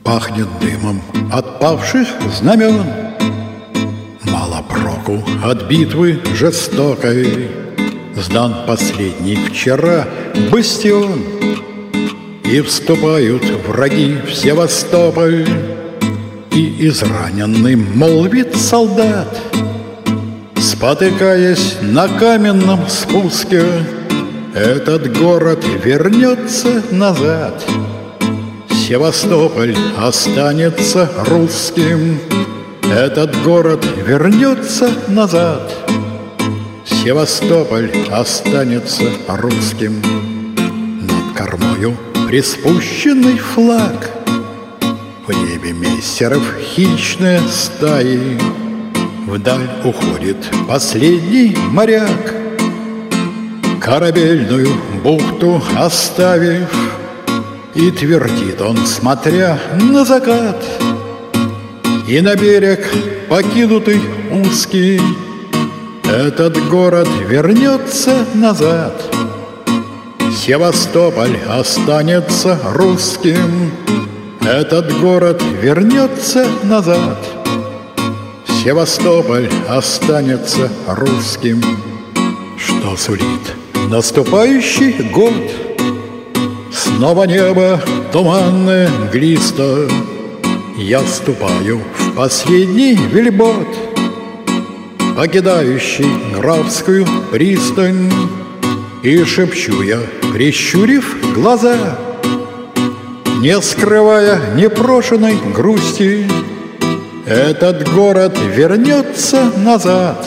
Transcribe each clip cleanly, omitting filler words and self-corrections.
Пахнет дымом от павших знамен, мало проку от битвы жестокой. Сдан последний вчера бастион, и вступают враги в Севастополь. И израненный молвит солдат, спотыкаясь на каменном спуске: этот город вернется назад, Севастополь останется русским. Этот город вернется назад, Севастополь останется русским. Над кормою приспущенный флаг, в небе мессеров хищные стаи. Вдаль уходит последний моряк, корабельную бухту оставив, и твердит он, смотря на закат: и на берег покинутый узкий этот город вернется назад, Севастополь останется русским. Этот город вернется назад, Севастополь останется русским. Что сулит наступающий год? Снова небо туманное, мглисто. Я вступаю в последний вельбот, покидающий Графскую пристань, и шепчу я, прищурив глаза, не скрывая непрошенной грусти: этот город вернется назад,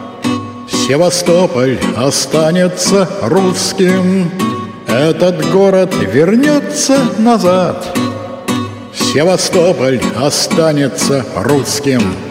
Севастополь останется русским. Этот город вернется назад, Севастополь останется русским.